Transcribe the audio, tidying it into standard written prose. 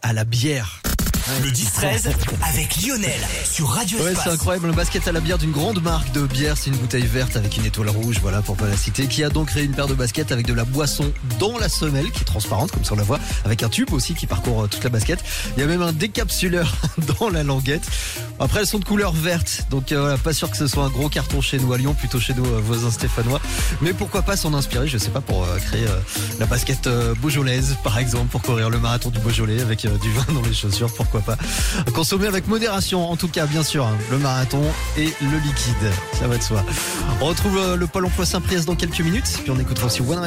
à la bière. Le 10-13 avec Lionel sur Radio Ouais, Espace. c'est incroyable, le basket à la bière d'une grande marque de bière, c'est une bouteille verte avec une étoile rouge, voilà, pour pas la citer, qui a donc créé une paire de baskets avec de la boisson dans la semelle, qui est transparente, comme ça on la voit, avec un tube aussi qui parcourt toute la basket. Il y a même un décapsuleur dans la languette. Après, elles sont de couleur verte, donc voilà, pas sûr que ce soit un gros carton chez nous à Lyon, plutôt chez nos voisins stéphanois. Mais pourquoi pas s'en inspirer, je sais pas, pour créer la basket beaujolaise, par exemple, pour courir le marathon du Beaujolais avec du vin dans les chaussures, pourquoi pas. Consommer avec modération, en tout cas, bien sûr, hein, le marathon et le liquide, ça va de soi. On retrouve le Pôle emploi Saint-Priest dans quelques minutes, puis on écoutera aussi One